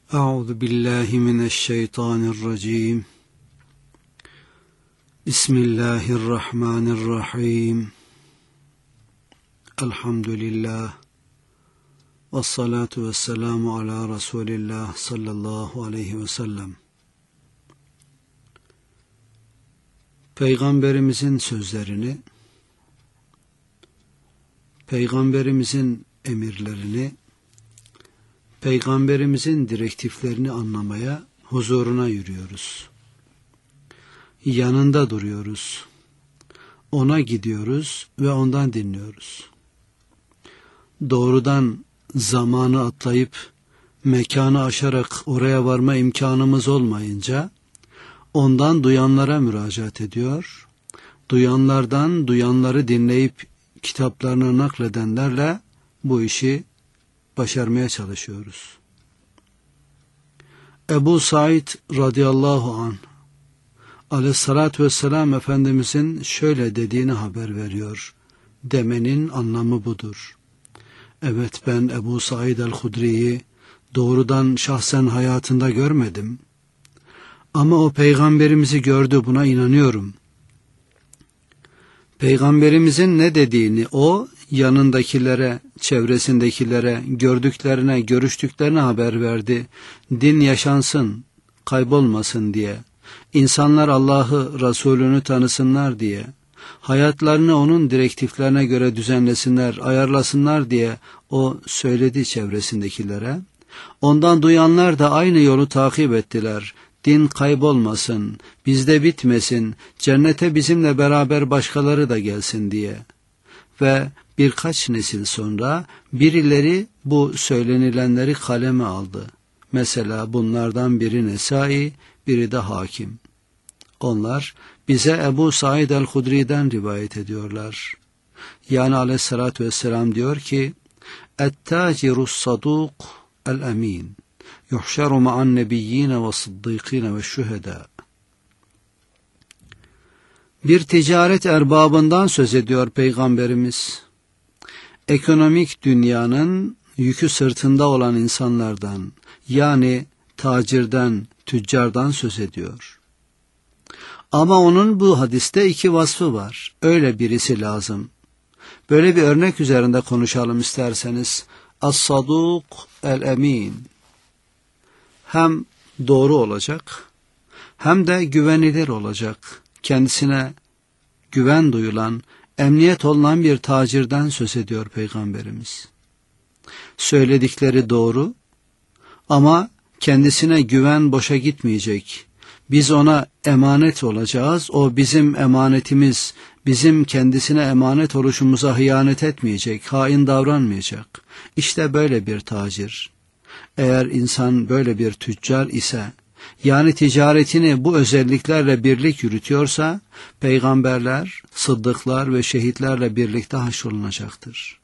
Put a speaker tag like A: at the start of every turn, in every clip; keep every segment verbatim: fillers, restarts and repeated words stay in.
A: Euzu billahi mineşşeytanirracim. Bismillahirrahmanirrahim. Elhamdülillah. Vessalatu vesselamu ala Resulillah sallallahu aleyhi ve sellem. Peygamberimizin sözlerini, Peygamberimizin emirlerini, Peygamberimizin direktiflerini anlamaya huzuruna yürüyoruz. Yanında duruyoruz. Ona gidiyoruz ve ondan dinliyoruz. Doğrudan zamanı atlayıp mekanı aşarak oraya varma imkanımız olmayınca ondan duyanlara müracaat ediyor. Duyanlardan duyanları dinleyip kitaplarına nakledenlerle bu işi başarmaya çalışıyoruz. Ebu Said radıyallahu anh aleyhissalatü vesselam Efendimizin şöyle dediğini haber veriyor. Demenin anlamı budur. Evet, ben Ebu Said el-Hudri'yi doğrudan şahsen hayatında görmedim. Ama o peygamberimizi gördü, buna inanıyorum. Peygamberimizin ne dediğini o yanındakilere, çevresindekilere, gördüklerine, görüştüklerine haber verdi. Din yaşansın, kaybolmasın diye. İnsanlar Allah'ı, Resulünü tanısınlar diye. Hayatlarını onun direktiflerine göre düzenlesinler, ayarlasınlar diye o söyledi çevresindekilere. Ondan duyanlar da aynı yolu takip ettiler. Din kaybolmasın, bizde bitmesin, cennete bizimle beraber başkaları da gelsin diye. Ve birkaç nesil sonra birileri bu söylenilenleri kaleme aldı. Mesela bunlardan biri Nesai, biri de Hakim. Onlar bize Ebu Said el-Hudri'den rivayet ediyorlar. Yani aleyhissalatü vesselam diyor ki, "Et-tacirus saduk el-emin yuhşeru ma'an nebiyyine ve sıddıkine ve şühedâ." Bir ticaret erbabından söz ediyor Peygamberimiz. Ekonomik dünyanın yükü sırtında olan insanlardan, yani tacirden, tüccardan söz ediyor. Ama onun bu hadiste iki vasfı var. Öyle birisi lazım. Böyle bir örnek üzerinde konuşalım isterseniz. As-saduk el-emin. Hem doğru olacak, hem de güvenilir olacak. Kendisine güven duyulan, emniyet olunan bir tacirden söz ediyor Peygamberimiz. Söyledikleri doğru ama kendisine güven boşa gitmeyecek. Biz ona emanet olacağız, o bizim emanetimiz, bizim kendisine emanet oluşumuza hıyanet etmeyecek, hain davranmayacak. İşte böyle bir tacir. Eğer insan böyle bir tüccar ise, yani ticaretini bu özelliklerle birlik yürütüyorsa, peygamberler, sıddıklar ve şehitlerle birlikte haşrolunacaktır.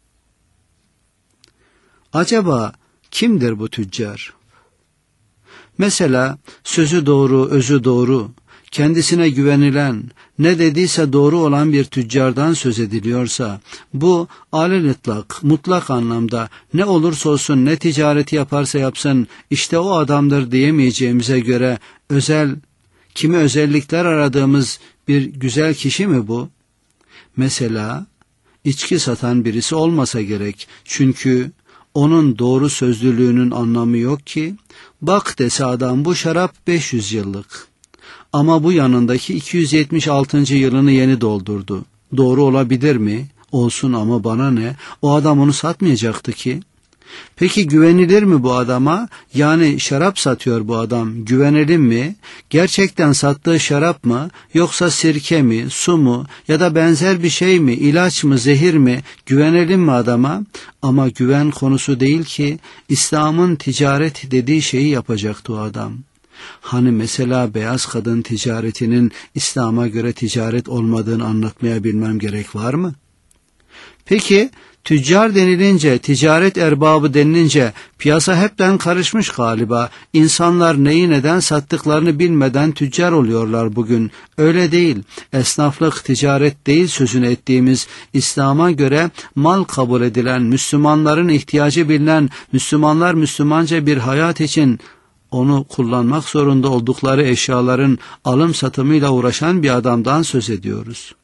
A: Acaba kimdir bu tüccar? Mesela sözü doğru, özü doğru, kendisine güvenilen, ne dediyse doğru olan bir tüccardan söz ediliyorsa, bu alel-itlak, mutlak anlamda ne olursa olsun, ne ticareti yaparsa yapsın, işte o adamdır diyemeyeceğimize göre, özel, kimi özellikler aradığımız bir güzel kişi mi bu? Mesela içki satan birisi olmasa gerek, çünkü onun doğru sözlülüğünün anlamı yok ki, bak dese adam bu şarap beş yüz yıllık. Ama bu yanındaki iki yüz yetmiş altıncı yılını yeni doldurdu. Doğru olabilir mi? Olsun ama bana ne? O adam onu satmayacaktı ki. Peki güvenilir mi bu adama? Yani şarap satıyor bu adam. Güvenelim mi? Gerçekten sattığı şarap mı? Yoksa sirke mi? Su mu? Ya da benzer bir şey mi? İlaç mı? Zehir mi? Güvenelim mi adama? Ama güven konusu değil ki. İslam'ın ticaret dediği şeyi yapacaktı o adam. Hani mesela beyaz kadın ticaretinin İslam'a göre ticaret olmadığını anlatmaya bilmem gerek var mı? Peki Tüccar denilince, ticaret erbabı denilince piyasa hepten karışmış galiba. İnsanlar neyi neden sattıklarını bilmeden tüccar oluyorlar bugün. Öyle değil. Esnaflık, ticaret değil sözünü ettiğimiz, İslam'a göre mal kabul edilen, Müslümanların ihtiyacı bilinen, Müslümanlar Müslümanca bir hayat için onu kullanmak zorunda oldukları eşyaların alım satımıyla uğraşan bir adamdan söz ediyoruz.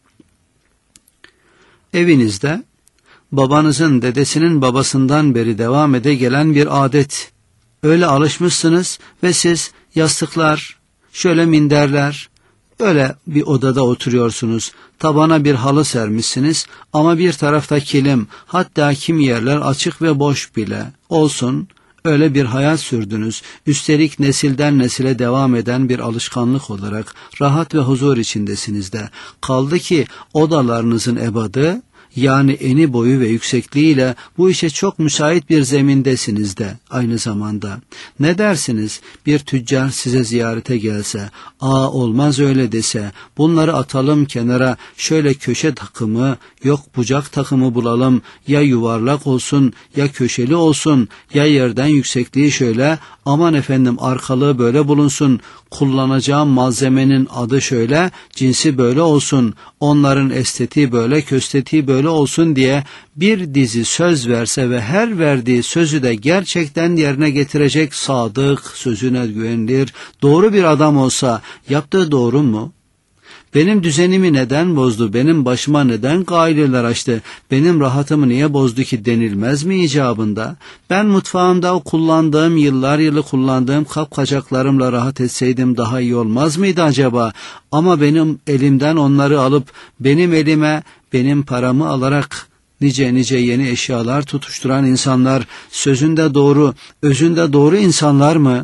A: Evinizde babanızın, dedesinin babasından beri devam ede gelen bir adet. Öyle alışmışsınız ve siz yastıklar, şöyle minderler, öyle bir odada oturuyorsunuz. Tabana bir halı sermişsiniz ama bir tarafta kilim, hatta kimi yerler açık ve boş bile olsun. Öyle bir hayat sürdünüz. Üstelik nesilden nesile devam eden bir alışkanlık olarak rahat ve huzur içindesiniz de. Kaldı ki odalarınızın ebadı, yani eni boyu ve yüksekliğiyle bu işe çok müsait bir zemindesiniz de aynı zamanda. Ne dersiniz bir tüccar size ziyarete gelse, aa olmaz öyle dese, bunları atalım kenara, şöyle köşe takımı, yok bucak takımı bulalım, ya yuvarlak olsun ya köşeli olsun, ya yerden yüksekliği şöyle, aman efendim arkalığı böyle bulunsun, kullanacağım malzemenin adı şöyle, cinsi böyle olsun, onların estetiği böyle, köstetiği böyle olsun diye bir dizi söz verse ve her verdiği sözü de gerçekten yerine getirecek sadık, sözüne güvenilir, doğru bir adam olsa yaptığı doğru mu? Benim düzenimi neden bozdu, benim başıma neden gaileler açtı, benim rahatımı niye bozdu ki denilmez mi icabında? Ben mutfağımda o kullandığım, yıllar yılı kullandığım kapkacaklarımla rahat etseydim daha iyi olmaz mıydı acaba? Ama benim elimden onları alıp benim elime benim paramı alarak nice nice yeni eşyalar tutuşturan insanlar sözünde doğru, özünde doğru insanlar mı?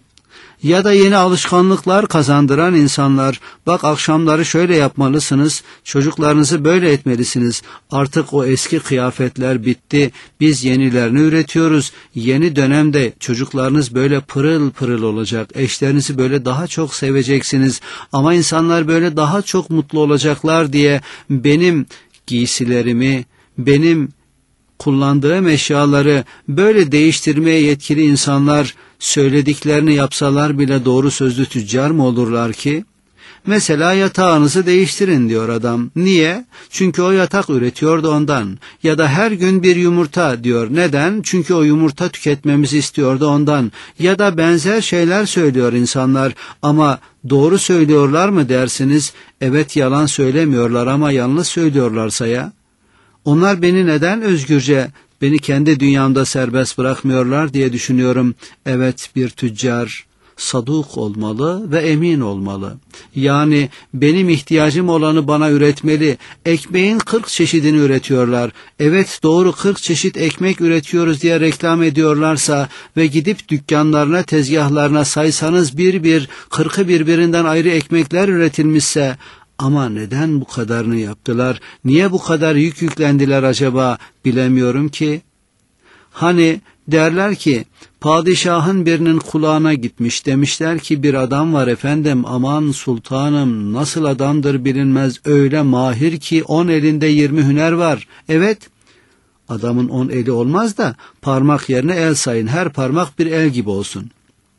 A: Ya da yeni alışkanlıklar kazandıran insanlar, bak akşamları şöyle yapmalısınız, çocuklarınızı böyle etmelisiniz, artık o eski kıyafetler bitti, biz yenilerini üretiyoruz, yeni dönemde çocuklarınız böyle pırıl pırıl olacak, eşlerinizi böyle daha çok seveceksiniz, ama insanlar böyle daha çok mutlu olacaklar diye benim giysilerimi, benim kullandığım eşyaları böyle değiştirmeye yetkili insanlar söylediklerini yapsalar bile doğru sözlü tüccar mı olurlar ki? Mesela yatağınızı değiştirin diyor adam. Niye? Çünkü o yatak üretiyordu ondan. Ya da her gün bir yumurta diyor. Neden? Çünkü o yumurta tüketmemizi istiyordu ondan. Ya da benzer şeyler söylüyor insanlar ama doğru söylüyorlar mı dersiniz? Evet, yalan söylemiyorlar ama yanlış söylüyorlarsa ya? Onlar beni neden özgürce, beni kendi dünyamda serbest bırakmıyorlar diye düşünüyorum. Evet, bir tüccar saduk olmalı ve emin olmalı. Yani benim ihtiyacım olanı bana üretmeli. Ekmeğin kırk çeşidini üretiyorlar. Evet doğru, kırk çeşit ekmek üretiyoruz diye reklam ediyorlarsa ve gidip dükkanlarına, tezgahlarına saysanız bir bir, kırkı birbirinden ayrı ekmekler üretilmişse, ama neden bu kadarını yaptılar? Niye bu kadar yük yüklendiler acaba? Bilemiyorum ki. Hani derler ki padişahın birinin kulağına gitmiş, demişler ki bir adam var efendim, aman sultanım nasıl adamdır bilinmez, öyle mahir ki on elinde yirmi hüner var. Evet, adamın on eli olmaz da parmak yerine el sayın, her parmak bir el gibi olsun.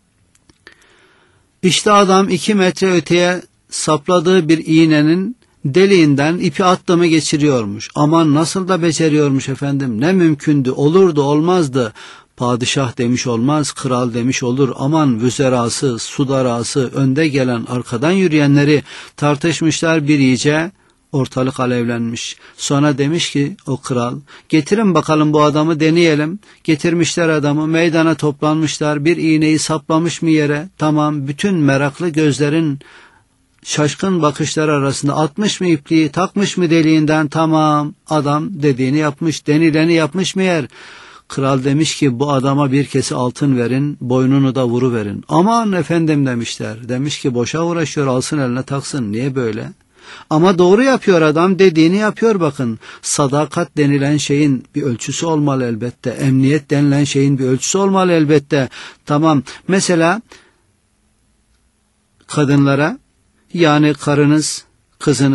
A: İşte adam iki metre öteye sapladığı bir iğnenin deliğinden ipi attı mı geçiriyormuş. Aman nasıl da beceriyormuş efendim, ne mümkündü, olurdu olmazdı. Padişah demiş olmaz, kral demiş olur. Aman vüzerası, sudarası, önde gelen arkadan yürüyenleri tartışmışlar bir iyice. Ortalık alevlenmiş. Sonra demiş ki o kral, getirin bakalım bu adamı deneyelim. Getirmişler adamı, meydana toplanmışlar, bir iğneyi saplamış mı yere? Tamam, bütün meraklı gözlerin şaşkın bakışlar arasında atmış mı ipliği, takmış mı deliğinden? Tamam, adam dediğini yapmış, denileni yapmış mı yer? Kral demiş ki bu adama bir kese altın verin, boynunu da vuruverin. Aman efendim demişler. Demiş ki boşa uğraşıyor, alsın eline taksın. Niye böyle? Ama doğru yapıyor adam, dediğini yapıyor bakın. Sadakat denilen şeyin bir ölçüsü olmalı elbette. Emniyet denilen şeyin bir ölçüsü olmalı elbette. Tamam, mesela kadınlara, yani karınız, kızınız,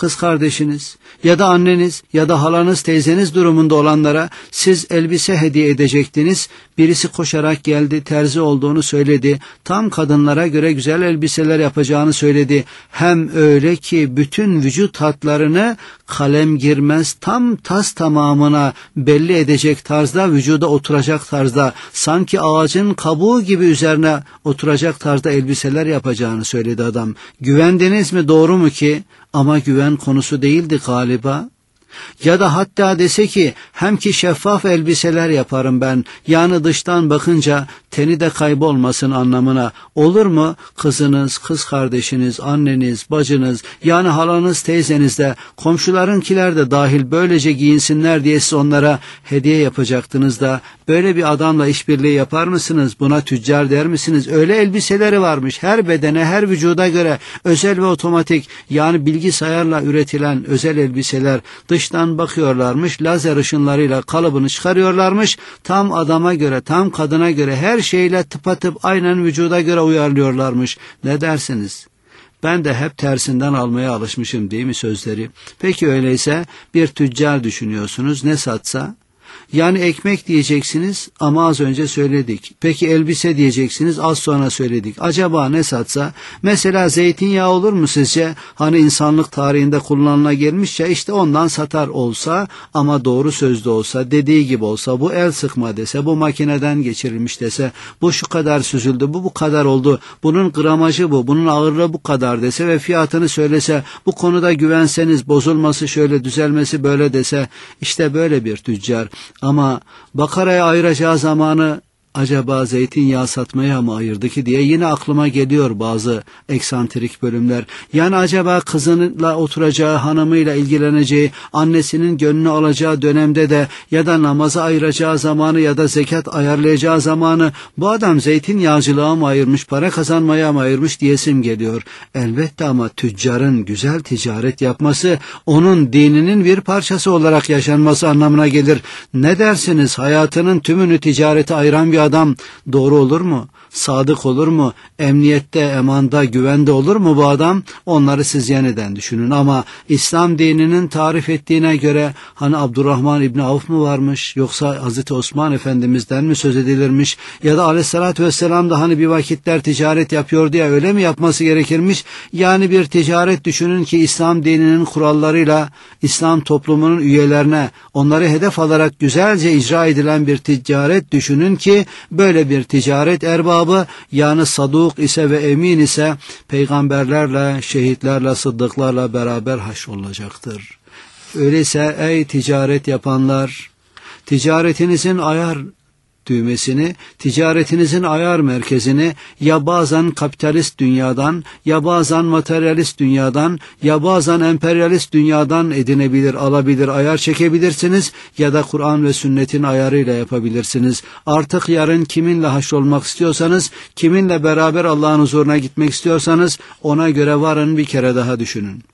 A: kız kardeşiniz ya da anneniz ya da halanız, teyzeniz durumunda olanlara siz elbise hediye edecektiniz. Birisi koşarak geldi, terzi olduğunu söyledi. Tam kadınlara göre güzel elbiseler yapacağını söyledi. Hem öyle ki bütün vücut hatlarını kalem girmez, tam tas tamamına belli edecek tarzda, vücuda oturacak tarzda, sanki ağacın kabuğu gibi üzerine oturacak tarzda elbiseler yapacağını söyledi adam. Güvendiniz mi, doğru mu ki? Ama güven konusu değildi galiba. Ya da hatta dese ki hem ki şeffaf elbiseler yaparım ben, yani dıştan bakınca teni de kaybolmasın anlamına. Olur mu? Kızınız, kız kardeşiniz, anneniz, bacınız, yani halanız, teyzeniz de, komşularınkiler de dahil böylece giyinsinler diye siz onlara hediye yapacaktınız da böyle bir adamla işbirliği yapar mısınız? Buna tüccar der misiniz? Öyle elbiseleri varmış, her bedene, her vücuda göre özel ve otomatik, yani bilgisayarla üretilen özel elbiseler. Dıştan bakıyorlarmış, lazer ışınlarıyla kalıbını çıkarıyorlarmış, tam adama göre, tam kadına göre, her şeyle tıpatıp aynen vücuda göre uyarlıyorlarmış. Ne dersiniz? Ben de hep tersinden almaya alışmışım değil mi sözleri? Peki öyleyse bir tüccar düşünüyorsunuz, ne satsa? Yani ekmek diyeceksiniz ama az önce söyledik. Peki elbise diyeceksiniz, az sonra söyledik. Acaba ne satsa? Mesela zeytinyağı olur mu sizce? Hani insanlık tarihinde kullanıla gelmiş ya, işte ondan satar olsa ama doğru sözlü olsa, dediği gibi olsa, bu el sıkma dese, bu makineden geçirilmiş dese, bu şu kadar süzüldü, bu bu kadar oldu, bunun gramajı bu, bunun ağırlığı bu kadar dese ve fiyatını söylese, bu konuda güvenseniz, bozulması şöyle, düzelmesi böyle dese, işte böyle bir tüccar. Ama bakaraya ayıracağı zamanı acaba zeytinyağı satmaya mı ayırdı ki diye yine aklıma geliyor bazı eksantrik bölümler. Yani acaba kızınla oturacağı, hanımıyla ilgileneceği, annesinin gönlünü alacağı dönemde de ya da namaza ayıracağı zamanı ya da zekat ayarlayacağı zamanı bu adam zeytinyağcılığa mı ayırmış, para kazanmaya mı ayırmış diyesim geliyor. Elbette ama tüccarın güzel ticaret yapması onun dininin bir parçası olarak yaşanması anlamına gelir. Ne dersiniz? Hayatının tümünü ticarete ayıran bir adam doğru olur mu? Sadık olur mu? Emniyette, emanda, güvende olur mu bu adam? Onları siz yeniden düşünün. Ama İslam dininin tarif ettiğine göre hani Abdurrahman İbni Avf mu varmış? Yoksa Hazreti Osman Efendimiz'den mi söz edilirmiş? Ya da Aleyhisselatü Vesselam da hani bir vakitler ticaret yapıyordu ya, öyle mi yapması gerekirmiş? Yani bir ticaret düşünün ki İslam dininin kurallarıyla İslam toplumunun üyelerine, onları hedef alarak güzelce icra edilen bir ticaret düşünün ki böyle bir ticaret erbabı, yani saduk ise ve emin ise peygamberlerle, şehitlerle, sıddıklarla beraber haşrolacaktır. Öyleyse ey ticaret yapanlar, ticaretinizin ayar düğmesini, ticaretinizin ayar merkezini ya bazen kapitalist dünyadan, ya bazen materyalist dünyadan, ya bazen emperyalist dünyadan edinebilir, alabilir, ayar çekebilirsiniz ya da Kur'an ve sünnetin ayarıyla yapabilirsiniz. Artık yarın kiminle haşrolmak istiyorsanız, kiminle beraber Allah'ın huzuruna gitmek istiyorsanız ona göre varın, bir kere daha düşünün.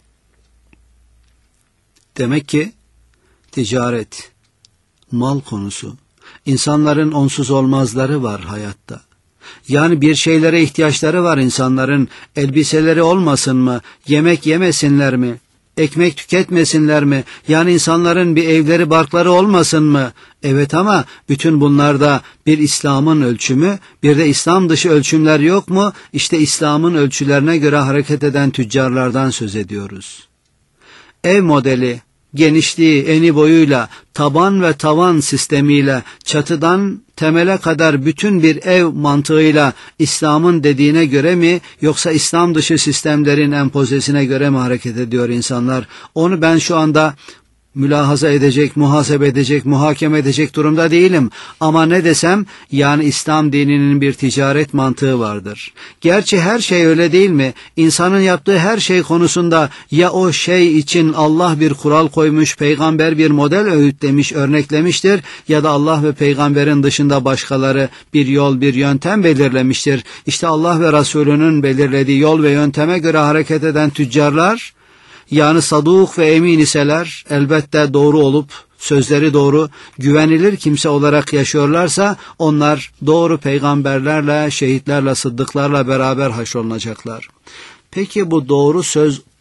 A: Demek ki ticaret, mal konusu, İnsanların onsuz olmazları var hayatta. Yani bir şeylere ihtiyaçları var insanların. Elbiseleri olmasın mı? Yemek yemesinler mi? Ekmek tüketmesinler mi? Yani insanların bir evleri, barkları olmasın mı? Evet, ama bütün bunlarda bir İslam'ın ölçümü, bir de İslam dışı ölçümler yok mu? İşte İslam'ın ölçülerine göre hareket eden tüccarlardan söz ediyoruz. Ev modeli, genişliği, eni boyuyla, taban ve tavan sistemiyle, çatıdan temele kadar bütün bir ev mantığıyla İslam'ın dediğine göre mi, yoksa İslam dışı sistemlerin empozesine göre mi hareket ediyor insanlar? Onu ben şu anda mülahaza edecek, muhasebe edecek, muhakeme edecek durumda değilim. Ama ne desem, yani İslam dininin bir ticaret mantığı vardır. Gerçi her şey öyle değil mi? İnsanın yaptığı her şey konusunda ya o şey için Allah bir kural koymuş, peygamber bir model öğütlemiş, örneklemiştir, ya da Allah ve peygamberin dışında başkaları bir yol, bir yöntem belirlemiştir. İşte Allah ve Resulünün belirlediği yol ve yönteme göre hareket eden tüccarlar, yani saduk ve emin iseler, elbette doğru olup sözleri doğru, güvenilir kimse olarak yaşıyorlarsa onlar doğru peygamberlerle, şehitlerle, sıddıklarla beraber haşrolunacaklar. Peki bu doğru söz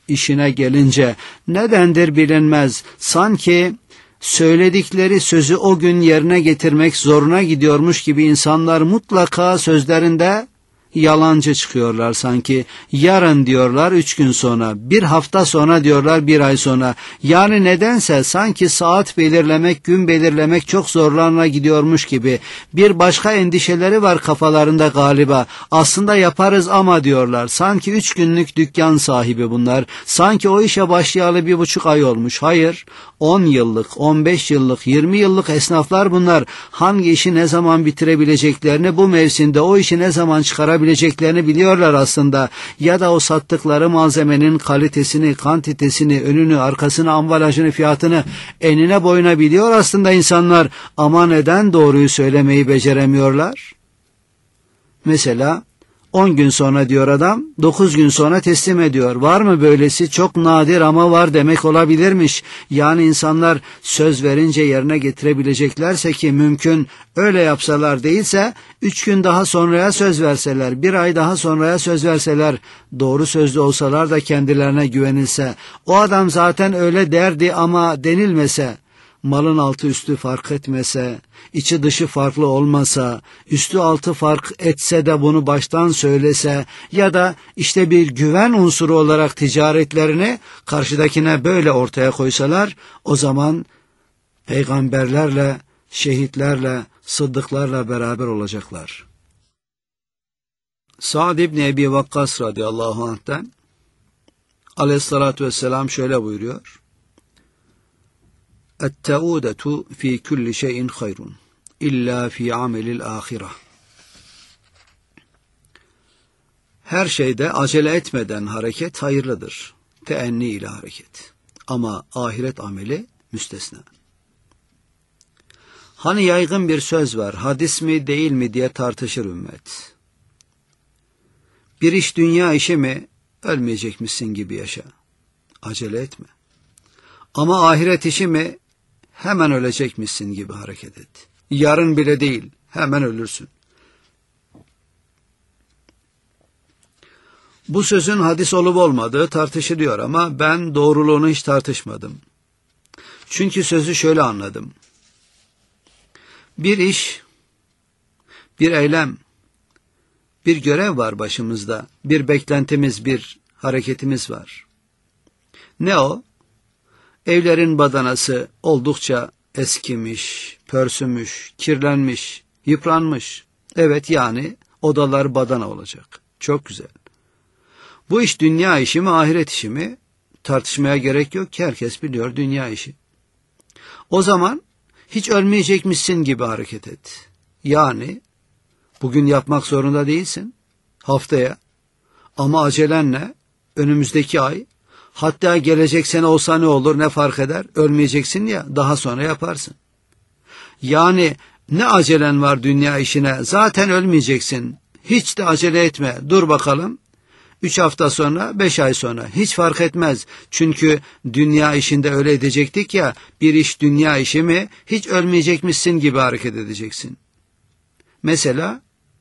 A: işine gelince nedendir bilinmez. Sanki söyledikleri sözü o gün yerine getirmek zoruna gidiyormuş gibi insanlar mutlaka sözlerinde yalancı çıkıyorlar sanki. Yarın diyorlar üç gün sonra, bir hafta sonra diyorlar bir ay sonra. Yani nedense sanki saat belirlemek, gün belirlemek çok zorlarına gidiyormuş gibi. Bir başka endişeleri var kafalarında galiba. Aslında yaparız ama diyorlar. Sanki üç günlük dükkan sahibi bunlar. Sanki o işe başlayalı bir buçuk ay olmuş. Hayır, on yıllık, on beş yıllık, yirmi yıllık esnaflar bunlar. Hangi işi ne zaman bitirebileceklerini, bu mevsimde o işi ne zaman çıkarabileceklerini bileceklerini biliyorlar aslında. Ya da o sattıkları malzemenin kalitesini, kantitesini, önünü, arkasını, ambalajını, fiyatını enine boyuna biliyor aslında insanlar. Ama neden doğruyu söylemeyi beceremiyorlar? Mesela on gün sonra diyor adam, dokuz gün sonra teslim ediyor. Var mı böylesi? Çok nadir ama var demek olabilirmiş. Yani insanlar söz verince yerine getirebileceklerse ki mümkün, öyle yapsalar değilse üç gün daha sonraya söz verseler, bir ay daha sonraya söz verseler, doğru sözlü olsalar da kendilerine güvenilse, o adam zaten öyle derdi ama denilmese, malın altı üstü fark etmese, içi dışı farklı olmasa, üstü altı fark etse de bunu baştan söylese ya da işte bir güven unsuru olarak ticaretlerini karşıdakine böyle ortaya koysalar, o zaman peygamberlerle, şehitlerle, sıddıklarla beraber olacaklar. Sa'd İbni Ebi Vakkas radıyallahu anh'ten aleyhissalatü vesselam şöyle buyuruyor: "Et-teudetu fi kulli şeyin hayrun illa fi amelil ahireh." Her şeyde acele etmeden hareket hayırlıdır. Teenni ile hareket. Ama ahiret ameli müstesna. Hani yaygın bir söz var, hadis mi değil mi diye tartışır ümmet. Bir iş dünya işi mi, ölmeyecekmişsin gibi yaşa. Acele etme. Ama ahiret işi mi, hemen ölecekmişsin gibi hareket et. Yarın bile değil, hemen ölürsün. Bu sözün hadis olup olmadığı tartışılıyor ama ben doğruluğunu hiç tartışmadım. Çünkü sözü şöyle anladım. Bir iş, bir eylem, bir görev var başımızda, bir beklentimiz, bir hareketimiz var. Ne o? Evlerin badanası oldukça eskimiş, pörsümüş, kirlenmiş, yıpranmış. Evet, yani odalar badana olacak. Çok güzel. Bu iş dünya işi mi, ahiret işi mi? Tartışmaya gerek yok ki, herkes biliyor dünya işi. O zaman hiç ölmeyecekmişsin gibi hareket et. Yani bugün yapmak zorunda değilsin. Haftaya. Ama acelenle önümüzdeki ay, hatta gelecek sene olsa ne olur, ne fark eder? Ölmeyeceksin ya, daha sonra yaparsın. Yani ne acelen var dünya işine? Zaten ölmeyeceksin. Hiç de acele etme. Dur bakalım. Üç hafta sonra, beş ay sonra. Hiç fark etmez. Çünkü dünya işinde öyle edecektik ya, bir iş dünya işi mi, hiç ölmeyecekmişsin gibi hareket edeceksin. Mesela,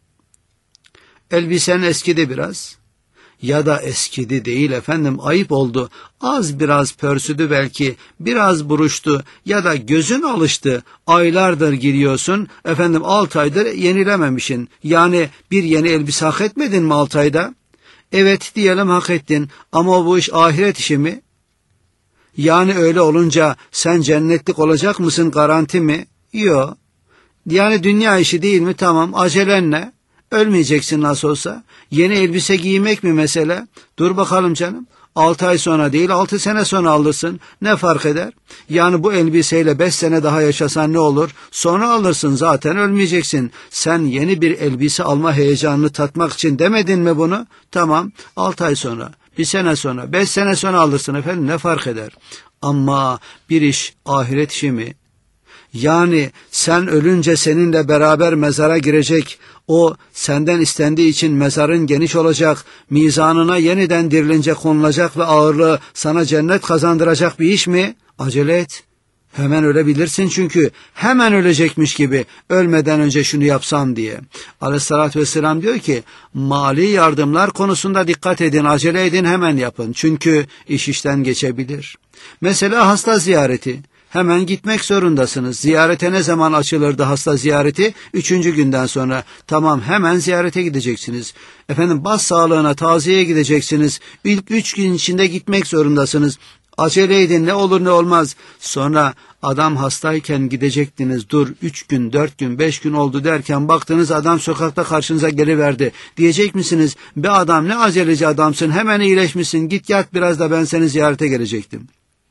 A: elbisen eskidi biraz. Ya da eskidi değil efendim, ayıp oldu. Az biraz pörsüdü belki, biraz buruştu ya da gözün alıştı. Aylardır giriyorsun, efendim altı aydır yenilememişsin. Yani bir yeni elbise hak etmedin mi altı ayda? Evet diyelim, hak ettin ama bu iş ahiret işi mi? Yani öyle olunca sen cennetlik olacak mısın, garanti mi? Yok. Yani dünya işi değil mi? Tamam, acelenle. Ölmeyeceksin nasıl olsa. Yeni elbise giymek mi mesele? Dur bakalım canım. Altı ay sonra değil, altı sene sonra alırsın. Ne fark eder? Yani bu elbiseyle beş sene daha yaşasan ne olur? Sonra alırsın, zaten ölmeyeceksin. Sen yeni bir elbise alma heyecanını tatmak için demedin mi bunu? Tamam, altı ay sonra, bir sene sonra, beş sene sonra alırsın efendim, ne fark eder? Ama bir iş ahiret işi mi? Yani sen ölünce seninle beraber mezara girecek, o senden istendiği için mezarın geniş olacak, mizanına yeniden dirilince konulacak ve ağırlığı sana cennet kazandıracak bir iş mi? Acele et. Hemen ölebilirsin çünkü hemen ölecekmiş gibi ölmeden önce şunu yapsam diye. Aleyhissalatü vesselam diyor ki mali yardımlar konusunda dikkat edin, acele edin, hemen yapın. Çünkü iş işten geçebilir. Mesela hasta ziyareti. Hemen gitmek zorundasınız. Ziyarete ne zaman açılırdı hasta ziyareti? Üçüncü günden sonra. Tamam, hemen ziyarete gideceksiniz. Efendim bas sağlığına, taziyeye gideceksiniz. İlk üç gün içinde gitmek zorundasınız. Acele edin, ne olur ne olmaz. Sonra adam hastayken gidecektiniz, dur üç gün, dört gün, beş gün oldu derken baktınız adam sokakta karşınıza geliverdi. Diyecek misiniz? Be adam, ne aceleci adamsın, hemen iyileşmişsin, git yat biraz da ben seni ziyarete gelecektim.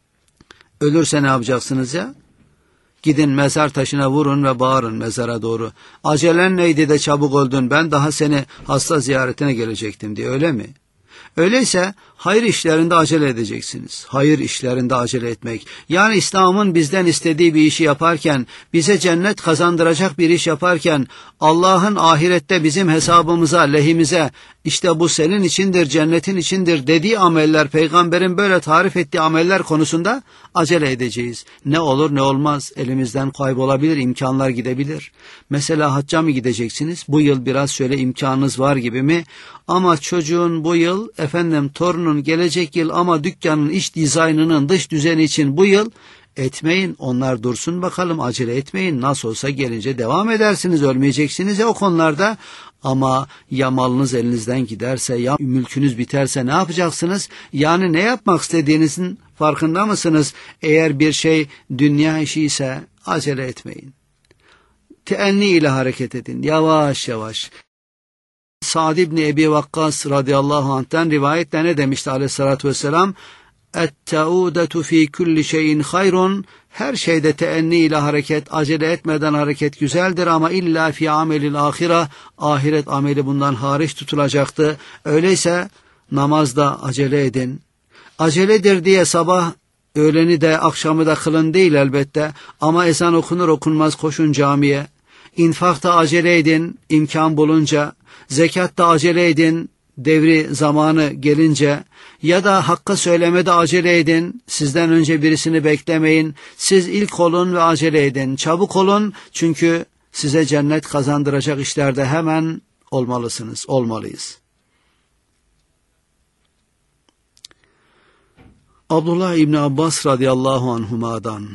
A: Ölürse ne yapacaksınız ya? Gidin mezar taşına vurun ve bağırın mezara doğru. Acelen neydi de çabuk öldün, ben daha seni hasta ziyaretine gelecektim diye, öyle mi? Öyleyse hayır işlerinde acele edeceksiniz. Hayır işlerinde acele etmek. Yani İslam'ın bizden istediği bir işi yaparken, bize cennet kazandıracak bir iş yaparken, Allah'ın ahirette bizim hesabımıza, lehimize, işte bu senin içindir, cennetin içindir dediği ameller, peygamberin böyle tarif ettiği ameller konusunda acele edeceğiz. Ne olur ne olmaz, elimizden kaybolabilir, imkanlar gidebilir. Mesela hacca mı gideceksiniz? Bu yıl biraz şöyle imkanınız var gibi mi? Ama çocuğun bu yıl, efendim torunun gelecek yıl, ama dükkanın iç dizaynının dış düzeni için bu yıl etmeyin. Onlar dursun bakalım, acele etmeyin. Nasıl olsa gelince devam edersiniz, ölmeyeceksiniz ya o konularda. Ama ya malınız elinizden giderse, ya mülkünüz biterse ne yapacaksınız? Yani ne yapmak istediğinizin farkında mısınız? Eğer bir şey dünya işi ise acele etmeyin. Teenni ile hareket edin, yavaş yavaş. Sa'd ibn Ebi Vakkas radıyallahu anh'ten rivayetle ne demişti aleyhissalatü vesselam? Et-teudetu fi kulli şeyin hayrun. Her şeyde teenni ile hareket, acele etmeden hareket güzeldir ama illa fi amelil ahire, ahiret ameli bundan hariç tutulacaktı. Öyleyse namazda acele edin. Aceledir diye sabah öğleni de akşamı da kılın değil elbette, ama ezan okunur okunmaz koşun camiye. İnfakta acele edin imkan bulunca, zekatta acele edin devri zamanı gelince, ya da hakkı söylemede acele edin, sizden önce birisini beklemeyin, siz ilk olun ve acele edin, çabuk olun, çünkü size cennet kazandıracak işlerde hemen olmalısınız, olmalıyız. Abdullah İbni Abbas radıyallahu anhuma'dan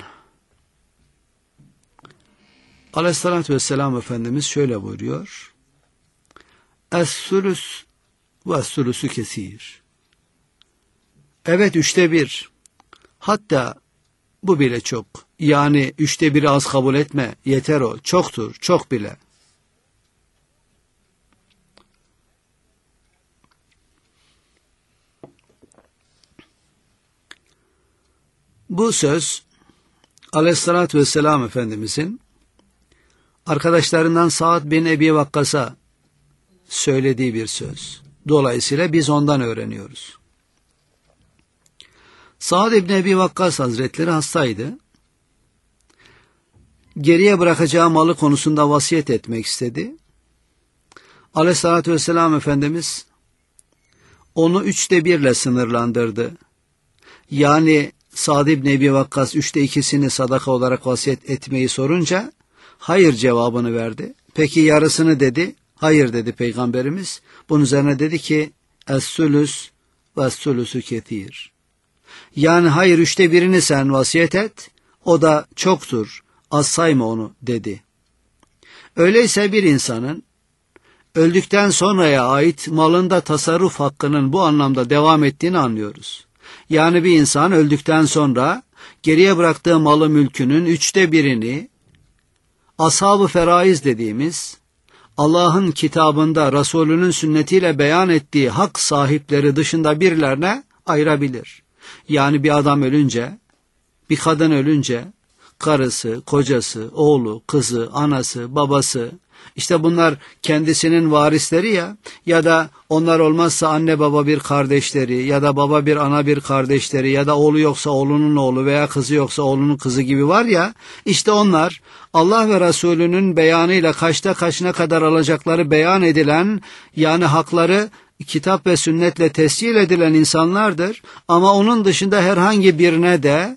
A: Aleyhissalatü vesselam Efendimiz şöyle buyuruyor: Es-sülüs ve es-sülüsü kesir. Evet, üçte bir. Hatta bu bile çok. Yani üçte biri az kabul etme. Yeter o. Çoktur. Çok bile. Bu söz Aleyhissalatü vesselam Efendimizin arkadaşlarından Sa'd bin Ebi Vakkas'a söylediği bir söz. Dolayısıyla biz ondan öğreniyoruz. Sa'd bin Ebi Vakkas Hazretleri hastaydı. Geriye bırakacağı malı konusunda vasiyet etmek istedi. Aleyhissalatü vesselam Efendimiz onu üçte birle sınırlandırdı. Yani Sa'd bin Ebi Vakkas üçte ikisini sadaka olarak vasiyet etmeyi sorunca hayır cevabını verdi. Peki yarısını dedi. Hayır dedi Peygamberimiz. Bunun üzerine dedi ki es-sülüs ve es-sülüsü ketir. Yani hayır üçte birini sen vasiyet et, o da çoktur, az sayma onu dedi. Öyleyse bir insanın öldükten sonraya ait malında tasarruf hakkının bu anlamda devam ettiğini anlıyoruz. Yani bir insan öldükten sonra geriye bıraktığı malı mülkünün üçte birini ashab-ı feraiz dediğimiz Allah'ın kitabında Resulünün sünnetiyle beyan ettiği hak sahipleri dışında birilerine ayırabilir. Yani bir adam ölünce, bir kadın ölünce, karısı, kocası, oğlu, kızı, anası, babası, işte bunlar kendisinin varisleri ya, ya da onlar olmazsa anne baba bir kardeşleri, ya da baba bir ana bir kardeşleri, ya da oğlu yoksa oğlunun oğlu veya kızı yoksa oğlunun kızı gibi var ya, işte onlar Allah ve Resulünün beyanıyla kaçta kaçına kadar alacakları beyan edilen, yani hakları kitap ve sünnetle tescil edilen insanlardır. Ama onun dışında herhangi birine de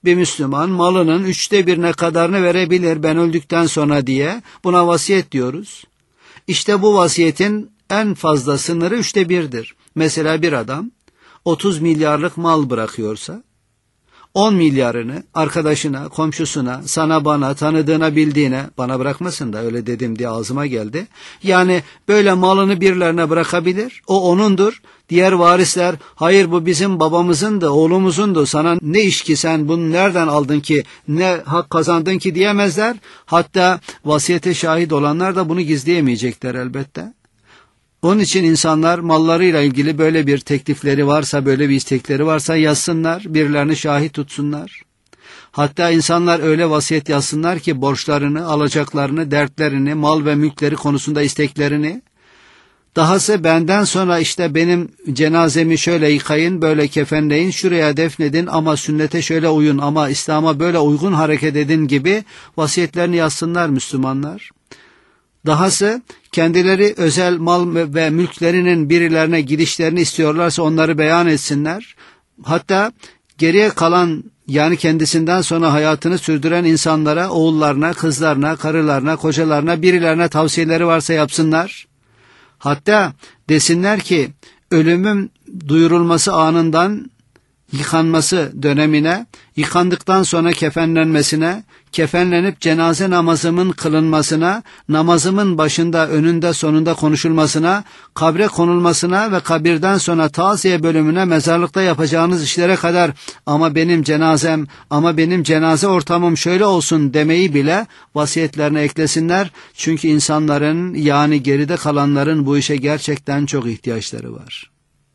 A: bir Müslüman malının üçte birine kadarını verebilir ben öldükten sonra diye, buna vasiyet diyoruz. İşte bu vasiyetin en fazla sınırı üçte birdir. Mesela bir adam otuz milyarlık mal bırakıyorsa, on milyarını arkadaşına, komşusuna, sana, bana, tanıdığına, bildiğine, bana bırakmasın da öyle dedim diye ağzıma geldi. Yani böyle malını birilerine bırakabilir, o onundur. Diğer varisler, hayır bu bizim babamızındı, oğlumuzundu, sana ne iş ki, sen bunu nereden aldın ki, ne hak kazandın ki diyemezler. Hatta vasiyete şahit olanlar da bunu gizleyemeyecekler elbette. Onun için insanlar mallarıyla ilgili böyle bir teklifleri varsa, böyle bir istekleri varsa yazsınlar, birilerini şahit tutsunlar. Hatta insanlar öyle vasiyet yazsınlar ki borçlarını, alacaklarını, dertlerini, mal ve mülkleri konusunda isteklerini, dahası benden sonra işte benim cenazemi şöyle yıkayın, böyle kefenleyin, şuraya defnedin ama sünnete şöyle uyun ama İslam'a böyle uygun hareket edin gibi vasiyetlerini yazsınlar Müslümanlar. Dahası kendileri özel mal ve mülklerinin birilerine gidişlerini istiyorlarsa onları beyan etsinler. Hatta geriye kalan, yani kendisinden sonra hayatını sürdüren insanlara, oğullarına, kızlarına, karılarına, kocalarına, birilerine tavsiyeleri varsa yapsınlar. Hatta desinler ki ölümün duyurulması anından yıkanması dönemine, yıkandıktan sonra kefenlenmesine, kefenlenip cenaze namazımın kılınmasına, namazımın başında, önünde, sonunda konuşulmasına, kabre konulmasına ve kabirden sonra taziye bölümüne, mezarlıkta yapacağınız işlere kadar ama benim cenazem, ama benim cenaze ortamım şöyle olsun demeyi bile vasiyetlerine eklesinler. Çünkü insanların, yani geride kalanların bu işe gerçekten çok ihtiyaçları var.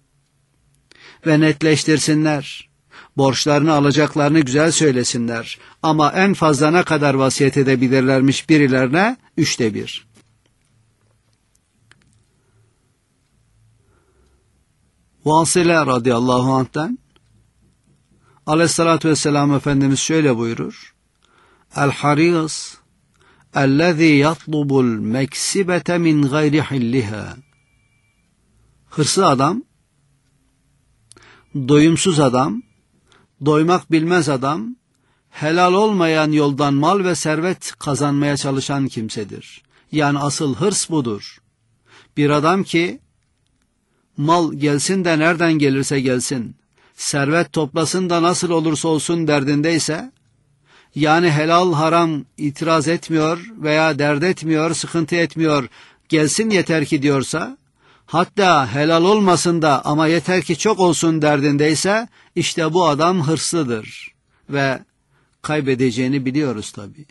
A: Ve netleştirsinler. Borçlarını, alacaklarını güzel söylesinler. Ama en fazla ne kadar vasiyet edebilirlermiş birilerine? Üçte bir. Vasile radıyallahu anh'ten aleyhissalatü vesselam Efendimiz şöyle buyurur: El-haris ellezî yatlubul meksibete min gayri hilliha. Hırslı adam, doyumsuz adam, doymak bilmez adam, helal olmayan yoldan mal ve servet kazanmaya çalışan kimsedir. Yani asıl hırs budur. Bir adam ki mal gelsin de nereden gelirse gelsin, servet toplasın da nasıl olursa olsun derdindeyse, yani helal haram itiraz etmiyor veya dert etmiyor, sıkıntı etmiyor, gelsin yeter ki diyorsa, hatta helal olmasın da ama yeter ki çok olsun derdindeyse, işte bu adam hırslıdır ve kaybedeceğini biliyoruz tabii.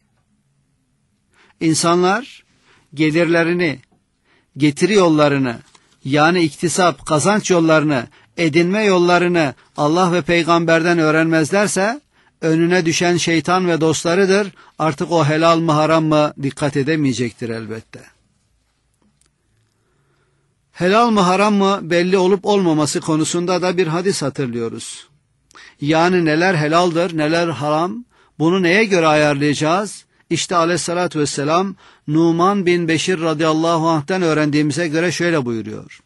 A: İnsanlar gelirlerini, getiri yollarını, yani iktisap, kazanç yollarını, edinme yollarını Allah ve peygamberden öğrenmezlerse, önüne düşen şeytan ve dostlarıdır. Artık o helal mı haram mı dikkat edemeyecektir elbette. Helal mı haram mı belli olup olmaması konusunda da bir hadis hatırlıyoruz. Yani neler helaldir, neler haram, bunu neye göre ayarlayacağız? İşte aleyhissalatü vesselam Numan bin Beşir radıyallahu anh'ten öğrendiğimize göre şöyle buyuruyor: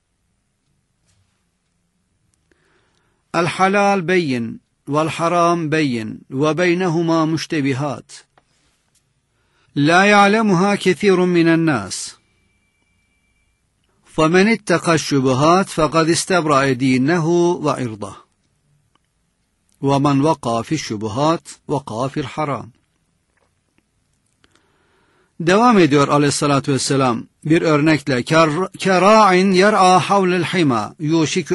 A: El halal beyin vel haram beyin ve beynehuma müştebihat la ya'lemuha kethirun minen nas. فَمَنِ اتَّقَى الشُّبُهَاتِ فَقَدْ اسْتَبْرَأَ دِينَهُ وَعِرْضَهُ وَمَنْ وَقَعَ فِي الشُّبُهَاتِ وَقَعَ فِي الْحَرَامِ. Devam ediyor aleyhissalatü vesselam bir örnekle: كَرَاعٍ يَرْعَى حَوْلَ الْحِمَى يُوشِكُ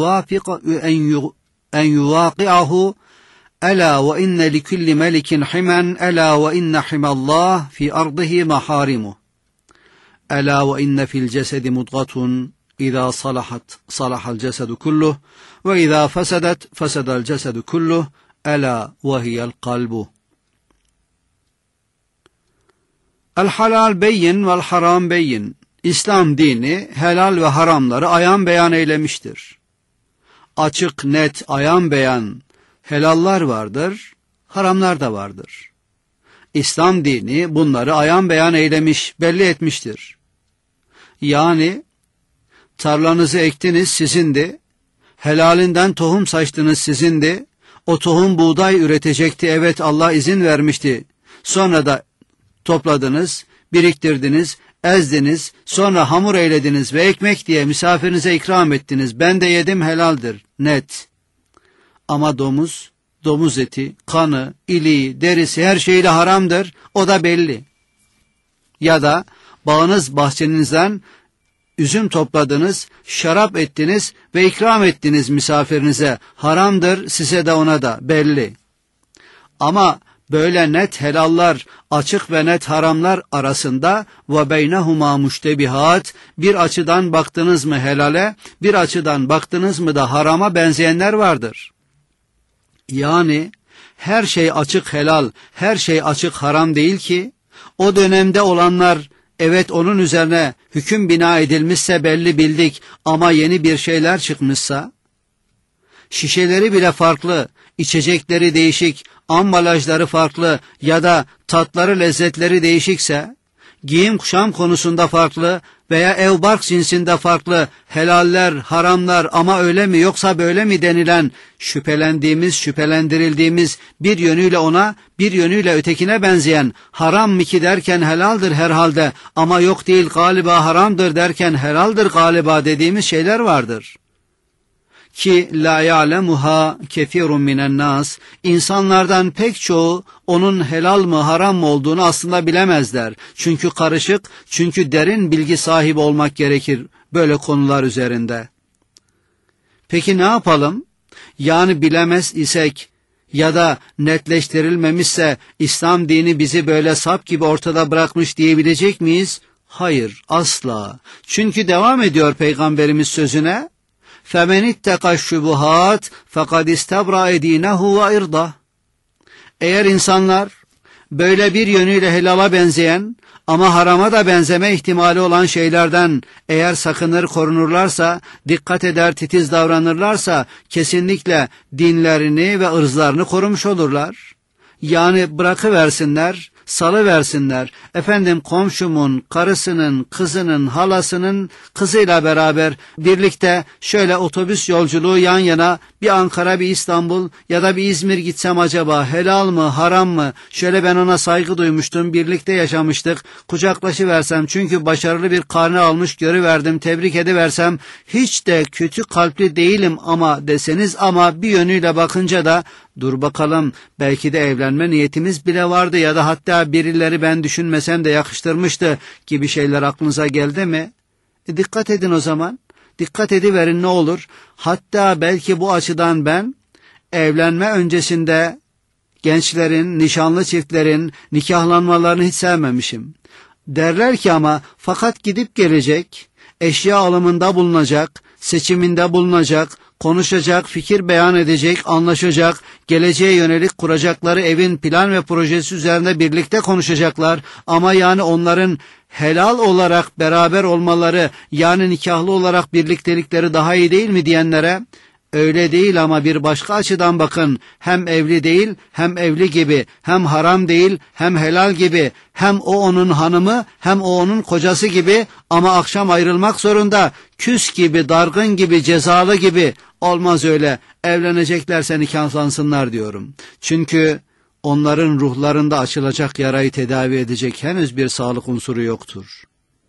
A: أَنْ يُوَاقِعَهُ أَلَا وَإِنَّ لِكُلِّ مَلِكٍ حِمًا أَلَا وَإِنَّ حِمَى اللّٰهِ فِي أَرْضِهِ مَحَارِمُهُ ألا وإن في الجسد مضغة إذا صلحت صلح الجسد كله وإذا فسدت فسد الجسد كله ألا وهي القلب. El-halal beyin vel-haram beyin. İslam dini helal ve haramları ayan beyan eylemiştir. Açık, net, ayan beyan helallar vardır, haramlar da vardır. İslam dini bunları ayan beyan eylemiş, belli etmiştir. Yani tarlanızı ektiniz sizindi, helalinden tohum saçtınız sizindi, O tohum buğday üretecekti, evet Allah izin vermişti. Sonra da topladınız, biriktirdiniz, ezdiniz, sonra hamur eylediniz ve ekmek diye misafirinize ikram ettiniz. Ben de yedim, helaldir, net. Ama domuz, domuz eti, kanı, iliği, derisi her şeyle haramdır, o da belli. Ya da bağınız bahçenizden üzüm topladınız, şarap ettiniz ve ikram ettiniz misafirinize. Haramdır, size de ona da belli. Ama böyle net helallar, açık ve net haramlar arasında ve beynehuma müştebihat, bir açıdan baktınız mı helale, bir açıdan baktınız mı da harama benzeyenler vardır. Yani her şey açık helal, her şey açık haram değil ki, o dönemde olanlar, evet onun üzerine hüküm bina edilmişse belli bildik ama yeni bir şeyler çıkmışsa, şişeleri bile farklı, içecekleri değişik, ambalajları farklı ya da tatları lezzetleri değişikse, giyim kuşam konusunda farklı veya ev bark cinsinde farklı helaller, haramlar ama öyle mi yoksa böyle mi denilen şüphelendiğimiz, şüphelendirildiğimiz bir yönüyle ona, bir yönüyle ötekine benzeyen haram mı ki derken helaldir herhalde ama yok değil galiba haramdır derken helaldir galiba dediğimiz şeyler vardır. Ki la ya'lemuha kefirun minen nas, insanlardan pek çoğu onun helal mı haram mı olduğunu aslında bilemezler. Çünkü karışık, çünkü derin bilgi sahibi olmak gerekir böyle konular üzerinde. Peki ne yapalım? Yani bilemez isek ya da netleştirilmemişse İslam dini bizi böyle sap gibi ortada bırakmış diyebilecek miyiz? Hayır, asla. Çünkü devam ediyor Peygamberimiz sözüne. فَمَنِ اتَّقَى الشُّبُهَاتِ فَقَدْ اِسْتَبْرَأَ دِينَهُ وَاِرْضَهُ. Eğer insanlar böyle bir yönüyle helala benzeyen ama harama da benzeme ihtimali olan şeylerden eğer sakınır korunurlarsa, dikkat eder titiz davranırlarsa kesinlikle dinlerini ve ırzlarını korumuş olurlar. Yani bırakıversinler, salıversinler. Efendim komşumun, karısının, kızının, halasının kızıyla beraber birlikte şöyle otobüs yolculuğu yan yana bir Ankara, bir İstanbul ya da bir İzmir gitsem acaba helal mı, haram mı? Şöyle ben ona saygı duymuştum, birlikte yaşamıştık. Kucaklaşıversem çünkü başarılı bir karne almış görüverdim, tebrik ediversem hiç de kötü kalpli değilim ama deseniz ama bir yönüyle bakınca da dur bakalım belki de evlenme niyetimiz bile vardı ya da hatta birileri ben düşünmesem de yakıştırmıştı gibi şeyler aklınıza geldi mi? E dikkat edin o zaman. Dikkat ediverin ne olur. Hatta belki bu açıdan ben evlenme öncesinde gençlerin, nişanlı çiftlerin nikahlanmalarını hiç sevmemişim. Derler ki ama fakat gidip gelecek, eşya alımında bulunacak, seçiminde bulunacak, konuşacak, fikir beyan edecek, anlaşacak, geleceğe yönelik kuracakları evin plan ve projesi üzerinde birlikte konuşacaklar. Ama yani onların helal olarak beraber olmaları, yani nikahlı olarak birliktelikleri daha iyi değil mi diyenlere, öyle değil ama bir başka açıdan bakın, hem evli değil, hem evli gibi, hem haram değil, hem helal gibi, hem o onun hanımı, hem o onun kocası gibi ama akşam ayrılmak zorunda, küs gibi, dargın gibi, cezalı gibi. Olmaz öyle, evleneceklerse nikahlansınlar diyorum. Çünkü onların ruhlarında açılacak yarayı tedavi edecek henüz bir sağlık unsuru yoktur.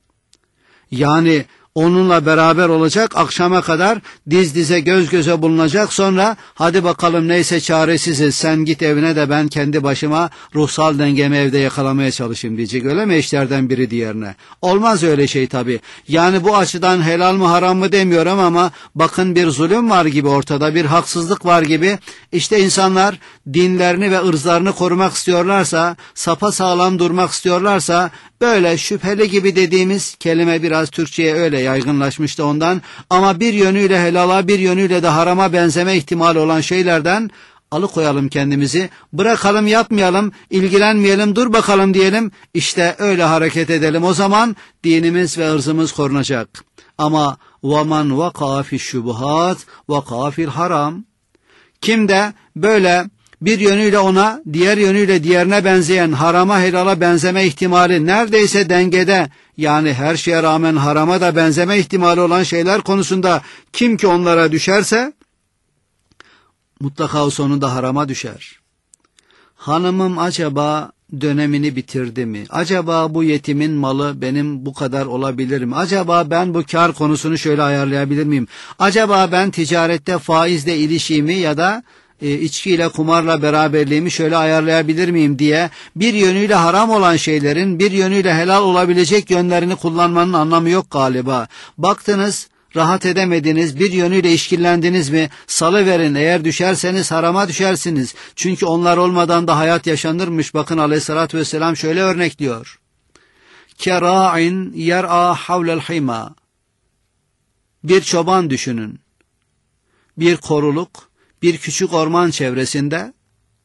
A: Yani onunla beraber olacak, akşama kadar diz dize göz göze bulunacak, sonra hadi bakalım neyse çaresiziz, sen git evine de ben kendi başıma ruhsal dengemi evde yakalamaya çalışayım diyecek, öyle mi eşlerden biri diğerine? Olmaz öyle şey tabii. Yani bu açıdan helal mı haram mı demiyorum ama bakın bir zulüm var gibi ortada, bir haksızlık var gibi. İşte insanlar dinlerini ve ırzlarını korumak istiyorlarsa, sapasağlam durmak istiyorlarsa, böyle şüpheli gibi dediğimiz kelime biraz Türkçe'ye öyle yaygınlaşmıştı ondan, ama bir yönüyle helala bir yönüyle de harama benzeme ihtimali olan şeylerden alıkoyalım kendimizi, bırakalım, yapmayalım, ilgilenmeyelim, dur bakalım diyelim, işte öyle hareket edelim, o zaman dinimiz ve ırzımız korunacak. Ama وَمَنْ وَقَى فِي الشُّبُهَاتِ وَقَى فِي الْحَرَامِ, kim de böyle bir yönüyle ona, diğer yönüyle diğerine benzeyen, harama helala benzeme ihtimali neredeyse dengede, yani her şeye rağmen harama da benzeme ihtimali olan şeyler konusunda kim ki onlara düşerse, mutlaka o sonunda harama düşer. Hanımım acaba dönemini bitirdi mi? Acaba bu yetimin malı benim bu kadar olabilir mi? Acaba ben bu kar konusunu şöyle ayarlayabilir miyim? Acaba ben ticarette faizle ilişiğimi ya da e, içkiyle, kumarla beraberliğimi şöyle ayarlayabilir miyim diye bir yönüyle haram olan şeylerin bir yönüyle helal olabilecek yönlerini kullanmanın anlamı yok galiba. Baktınız, rahat edemediniz, bir yönüyle işkillendiniz mi? Salıverin, eğer düşerseniz harama düşersiniz. Çünkü onlar olmadan da hayat yaşanırmış. Bakın aleyhissalatü vesselam şöyle örnekliyor. Kera'in yer'a havlel hima. Bir çoban düşünün. Bir koruluk, bir küçük orman çevresinde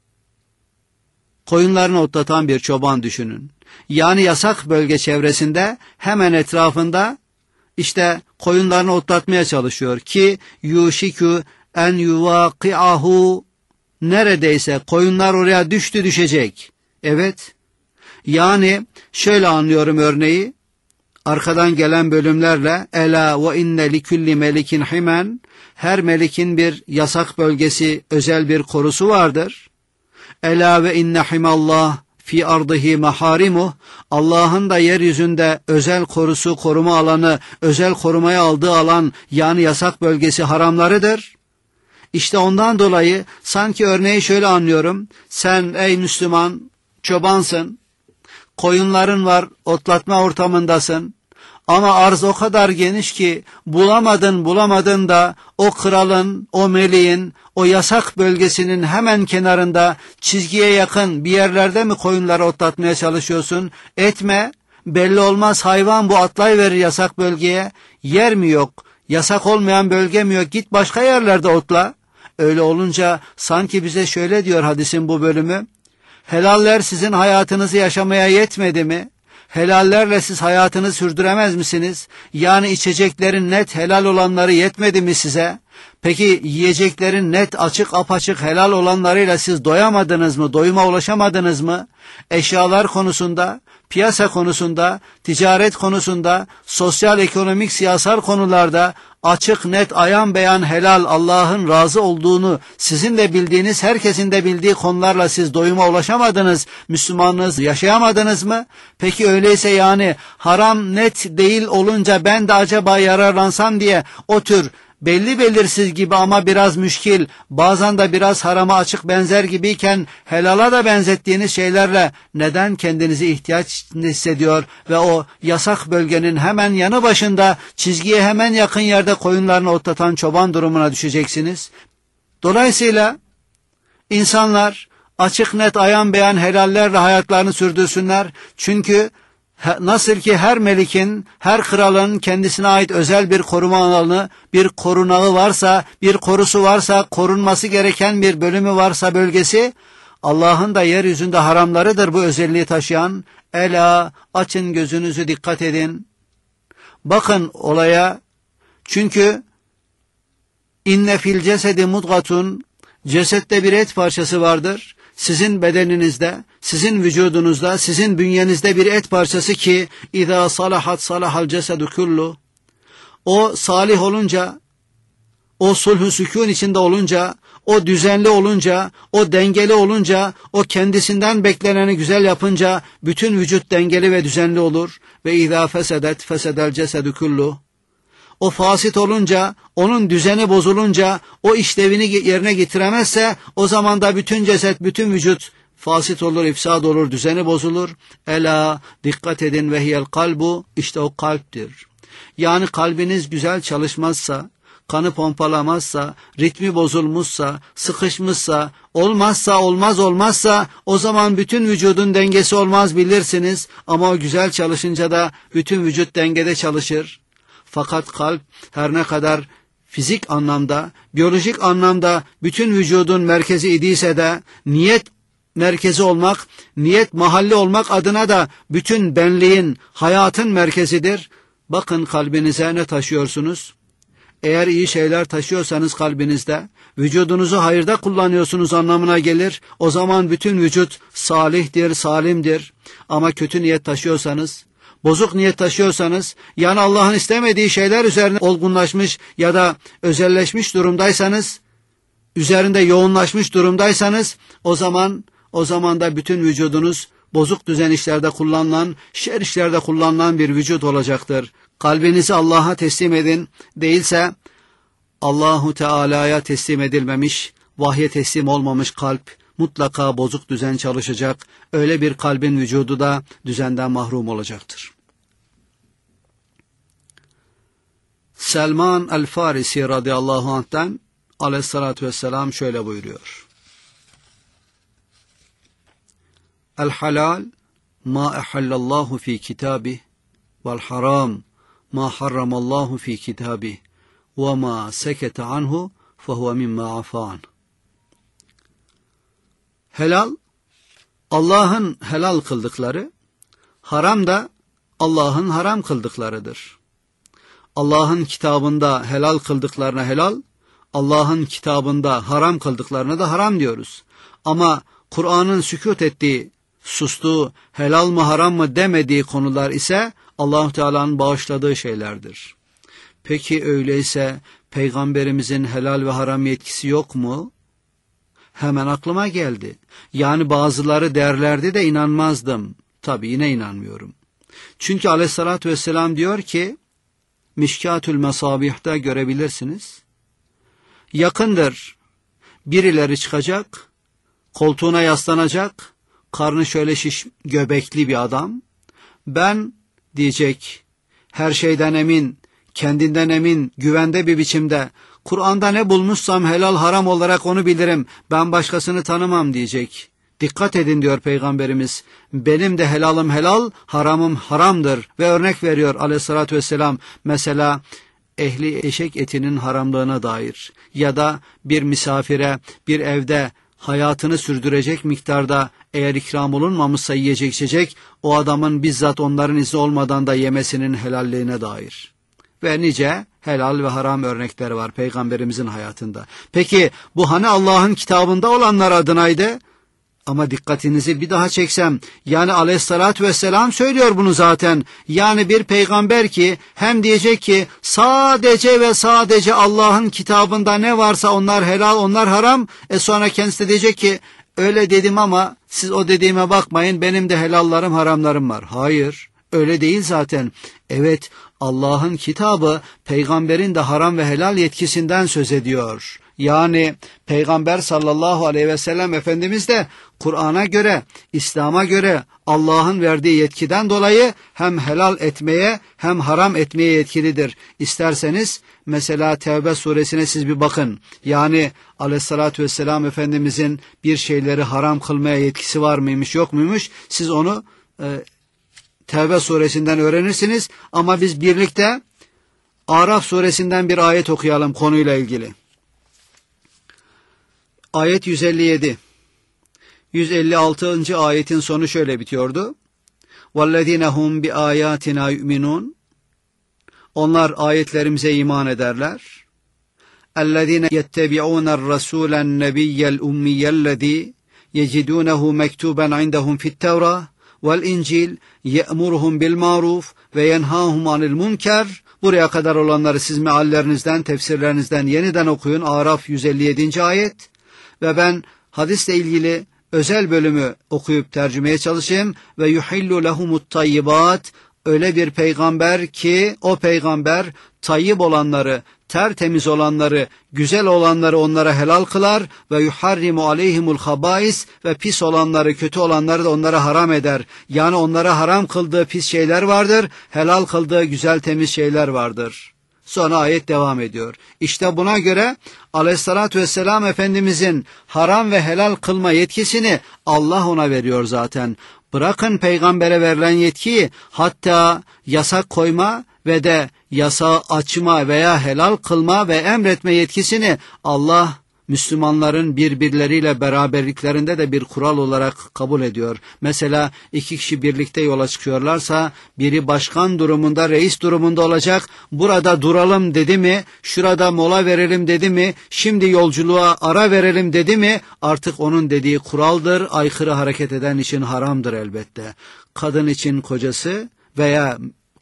A: koyunlarını otlatan bir çoban düşünün. Yani yasak bölge çevresinde hemen etrafında İşte koyunlarını otlatmaya çalışıyor ki yuşikü en yuvakiahu, neredeyse koyunlar oraya düştü düşecek. Evet, yani şöyle anlıyorum örneği arkadan gelen bölümlerle. Ela ve inne likulli melikin himen, her melikin bir yasak bölgesi, özel bir korusu vardır. Ela ve inne himallah fi ardıhi maharimuh, Allah'ın da yeryüzünde özel korusu, koruma alanı, özel korumaya aldığı alan, yani yasak bölgesi haramlarıdır. İşte ondan dolayı sanki örneği şöyle anlıyorum. Sen ey Müslüman çobansın, koyunların var, otlatma ortamındasın. Ama arz o kadar geniş ki bulamadın bulamadın da o kralın, o meleğin, o yasak bölgesinin hemen kenarında çizgiye yakın bir yerlerde mi koyunları otlatmaya çalışıyorsun? Etme, belli olmaz, hayvan bu atlayıverir yasak bölgeye. Yer mi yok, yasak olmayan bölge mi yok, git başka yerlerde otla. Öyle olunca sanki bize şöyle diyor hadisin bu bölümü. Helaller sizin hayatınızı yaşamaya yetmedi mi? Helallerle siz hayatını sürdüremez misiniz? Yani içeceklerin net helal olanları yetmedi mi size? Peki yiyeceklerin net, açık, apaçık helal olanlarıyla siz doyamadınız mı? Doyuma ulaşamadınız mı? Eşyalar konusunda, piyasa konusunda, ticaret konusunda, sosyal, ekonomik, siyasal konularda açık, net, ayan beyan helal, Allah'ın razı olduğunu sizin de bildiğiniz, herkesin de bildiği konularla siz doyuma ulaşamadınız, Müslümanlığınızı yaşayamadınız mı? Peki öyleyse yani haram net değil olunca ben de acaba yararlansam diye o tür belli belirsiz gibi ama biraz müşkil, bazen de biraz harama açık benzer gibiyken helala da benzettiğiniz şeylerle neden kendinizi ihtiyaç hissediyor ve o yasak bölgenin hemen yanı başında çizgiye hemen yakın yerde koyunlarını otlatan çoban durumuna düşeceksiniz? Dolayısıyla insanlar açık net ayan beyan helallerle hayatlarını sürdürsünler. Çünkü nasıl ki her melikin, her kralın kendisine ait özel bir koruma alanı, bir korunağı varsa, bir korusu varsa, korunması gereken bir bölümü varsa bölgesi, Allah'ın da yeryüzünde haramlarıdır bu özelliği taşıyan. Ela, açın gözünüzü, dikkat edin. Bakın olaya. Çünkü inne fil cesedi mudgatun, cesette bir et parçası vardır. Sizin bedeninizde, sizin vücudunuzda, sizin bünyenizde bir et parçası ki İzâ salahat salahal cesedu kullu. O salih olunca, o sulh-u sükûn içinde olunca, o düzenli olunca, o dengeli olunca, o kendisinden bekleneni güzel yapınca bütün vücut dengeli ve düzenli olur. Ve izâ fesedet fesedel cesedu kullu. O fasit olunca, onun düzeni bozulunca, o işlevini yerine getiremezse o zaman da bütün ceset, bütün vücut fasit olur, ifsad olur, düzeni bozulur. Ela, dikkat edin, vehiyel kalbu, işte o kalptir. Yani kalbiniz güzel çalışmazsa, kanı pompalamazsa, ritmi bozulmuşsa, sıkışmışsa, olmazsa, olmaz olmazsa o zaman bütün vücudun dengesi olmaz bilirsiniz. Ama o güzel çalışınca da bütün vücut dengede çalışır. Fakat kalp her ne kadar fizik anlamda, biyolojik anlamda bütün vücudun merkezi idiyse de niyet merkezi olmak, niyet mahalli olmak adına da bütün benliğin, hayatın merkezidir. Bakın kalbinize ne taşıyorsunuz? Eğer iyi şeyler taşıyorsanız kalbinizde, vücudunuzu hayırda kullanıyorsunuz anlamına gelir. O zaman bütün vücut salihtir, salimdir. Ama kötü niyet taşıyorsanız, bozuk niyet taşıyorsanız, yani Allah'ın istemediği şeyler üzerine olgunlaşmış ya da özelleşmiş durumdaysanız, üzerinde yoğunlaşmış durumdaysanız o zaman o zaman da bütün vücudunuz bozuk düzen işlerde kullanılan, şer işlerde kullanılan bir vücut olacaktır. Kalbinizi Allah'a teslim edin. Değilse Allahu Teala'ya teslim edilmemiş, vahye teslim olmamış kalp mutlaka bozuk düzen çalışacak. Öyle bir kalbin vücudu da düzenden mahrum olacaktır. Selman el-Farisi radıyallahu anh'ten aleyhissalatü vesselam şöyle buyuruyor. El-halal ma ehallallahu fi kitabih vel haram ma harramallahu fi kitabih ve ma sekete anhu fehuve mimma afan. Helal, Allah'ın helal kıldıkları, haram da Allah'ın haram kıldıklarıdır. Allah'ın kitabında helal kıldıklarına helal, Allah'ın kitabında haram kıldıklarına da haram diyoruz. Ama Kur'an'ın sükût ettiği, sustuğu, helal mı haram mı demediği konular ise Allah-u Teala'nın bağışladığı şeylerdir. Peki öyleyse Peygamberimizin helal ve haram yetkisi yok mu? Hemen aklıma geldi. Yani bazıları derlerdi de inanmazdım. Tabii yine inanmıyorum. Çünkü aleyhissalatü vesselam diyor ki, Mişkâtül Mesâbih'te görebilirsiniz. Yakındır. Birileri çıkacak, koltuğuna yaslanacak, karnı şöyle şiş, göbekli bir adam. Ben diyecek, her şeyden emin, kendinden emin, güvende bir biçimde, Kur'an'da ne bulmuşsam helal haram olarak onu bilirim, ben başkasını tanımam diyecek. Dikkat edin diyor Peygamberimiz, benim de helalım helal, haramım haramdır. Ve örnek veriyor aleyhissalatü vesselam, mesela ehli eşek etinin haramlığına dair ya da bir misafire bir evde hayatını sürdürecek miktarda eğer ikram olunmamışsa yiyecek içecek, o adamın bizzat onların izni olmadan da yemesinin helalliğine dair. Ve nice helal ve haram örnekleri var Peygamberimizin hayatında. Peki bu hani Allah'ın kitabında olanlar adınaydı? Ama dikkatinizi bir daha çeksem, yani aleyhissalatü vesselam söylüyor bunu zaten. Yani bir peygamber ki hem diyecek ki sadece ve sadece Allah'ın kitabında ne varsa onlar helal, onlar haram. E sonra kendisi de diyecek ki öyle dedim ama siz o dediğime bakmayın, benim de helallarım haramlarım var. Hayır, öyle değil zaten. Evet, Allah'ın kitabı peygamberin de haram ve helal yetkisinden söz ediyor. Yani Peygamber sallallahu aleyhi ve sellem Efendimiz de Kur'an'a göre, İslam'a göre Allah'ın verdiği yetkiden dolayı hem helal etmeye hem haram etmeye yetkilidir. İsterseniz mesela Tevbe suresine siz bir bakın. Yani aleyhissalatü vesselam Efendimizin bir şeyleri haram kılmaya yetkisi var mıymış yok muymuş, siz onu e, Tevbe suresinden öğrenirsiniz. Ama biz birlikte Araf suresinden bir ayet okuyalım konuyla ilgili. Ayet yüz elli yedi. yüz elli altıncı ayetin sonu şöyle bitiyordu. وَالَّذ۪ينَ هُمْ بِآيَاتِنَا يُؤْمِنُونَ Onlar ayetlerimize iman ederler. اَلَّذ۪ينَ يَتَّبِعُونَ الرَّسُولَ النَّبِيَّ الْاُمِّيَّ الَّذ۪ي يَجِدُونَهُ مَكْتُوبًا عِنْدَهُمْ فِي التَّوْرَةِ وَالْاِنْجِيلِ يَأْمُرُهُمْ بِالْمَعْرُوفِ وَيَنْهَاهُمْ عَنِ الْمُنْكَرِ Buraya kadar olanları siz meallerinizden, tefsirlerinizden yeniden okuyun. Araf yüz elli yedinci ayet. Ve ben hadisle ilgili özel bölümü okuyup tercümeye çalışayım. Ve yuhillu lehumut tayyibat. Öyle bir peygamber ki o peygamber tayyib olanları, tertemiz olanları, güzel olanları onlara helal kılar ve yuharrimu aleyhimul habais ve pis olanları, kötü olanları da onlara haram eder. Yani onlara haram kıldığı pis şeyler vardır, helal kıldığı güzel temiz şeyler vardır. Sonra ayet devam ediyor. İşte buna göre aleyhissalatü vesselam Efendimizin haram ve helal kılma yetkisini Allah ona veriyor zaten. Bırakın peygambere verilen yetkiyi, hatta yasak koyma ve de yasağı açma veya helal kılma ve emretme yetkisini Allah Müslümanların birbirleriyle beraberliklerinde de bir kural olarak kabul ediyor. Mesela iki kişi birlikte yola çıkıyorlarsa biri başkan durumunda, reis durumunda olacak. Burada duralım dedi mi, şurada mola verelim dedi mi, şimdi yolculuğa ara verelim dedi mi, artık onun dediği kuraldır. Aykırı hareket eden için haramdır elbette. Kadın için kocası veya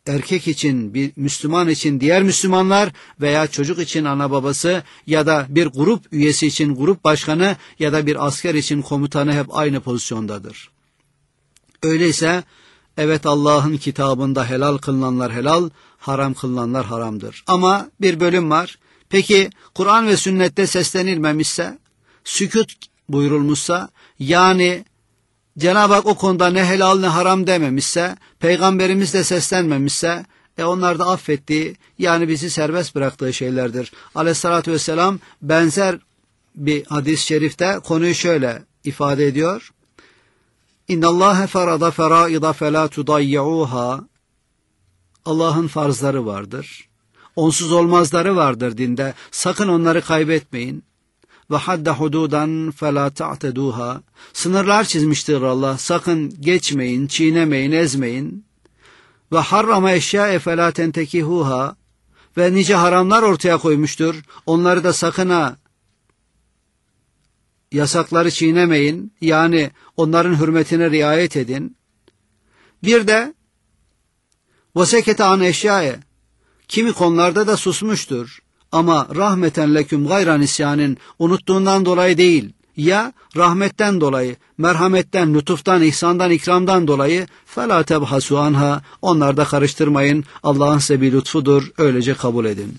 A: erkek için, bir Müslüman için diğer Müslümanlar veya çocuk için ana babası ya da bir grup üyesi için grup başkanı ya da bir asker için komutanı hep aynı pozisyondadır. Öyleyse evet, Allah'ın kitabında helal kılınanlar helal, haram kılınanlar haramdır. Ama bir bölüm var. Peki Kur'an ve sünnette seslenilmemişse, sükut buyurulmuşsa, yani Cenab-ı Hak o konuda ne helal ne haram dememişse, Peygamberimiz de seslenmemişse, e onlar da affettiği, yani bizi serbest bıraktığı şeylerdir. Aleyhissalatü vesselam benzer bir hadis-i şerifte konuyu şöyle ifade ediyor. İnna Allahe ferada feraida fela tudayyi'uha. Allah'ın farzları vardır. Onsuz olmazları vardır dinde. Sakın onları kaybetmeyin. Ve hadde hududan fela ta'teduha. Sınırlar çizmiştir Allah. Sakın geçmeyin, çiğnemeyin, ezmeyin. Ve harrama eşya'e fela tentekihuha. Ve nice haramlar ortaya koymuştur. Onları da sakın ha, yasakları çiğnemeyin. Yani onların hürmetine riayet edin. Bir de vesekete an eşya'e. Kimi konularda da susmuştur. Ama rahmeten leküm gayran isyanin, unuttuğundan dolayı değil, ya rahmetten dolayı, merhametten, lütuftan, ihsandan, ikramdan dolayı فَلَا تَبْحَسُوا anha, onlar da karıştırmayın, Allah'ın size bir lütfudur, öylece kabul edin.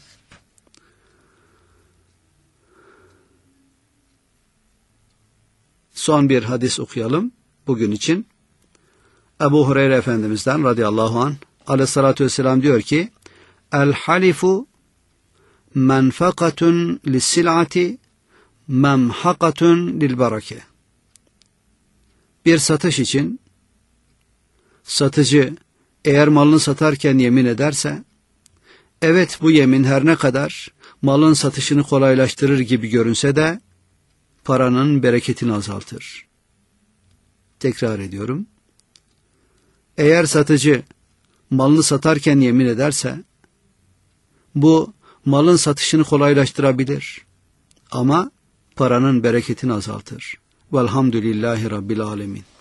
A: Son bir hadis okuyalım bugün için. Ebu Hureyre Efendimiz'den radıyallahu anh, aleyhissalatü vesselam diyor ki, el halifu menfakatun lissil'ati memhakatun lilbereke. Bir satış için satıcı eğer malını satarken yemin ederse, evet bu yemin her ne kadar malın satışını kolaylaştırır gibi görünse de paranın bereketini azaltır. Tekrar ediyorum. Eğer satıcı malını satarken yemin ederse, bu malın satışını kolaylaştırabilir ama paranın bereketini azaltır. Velhamdülillahi Rabbil alemin.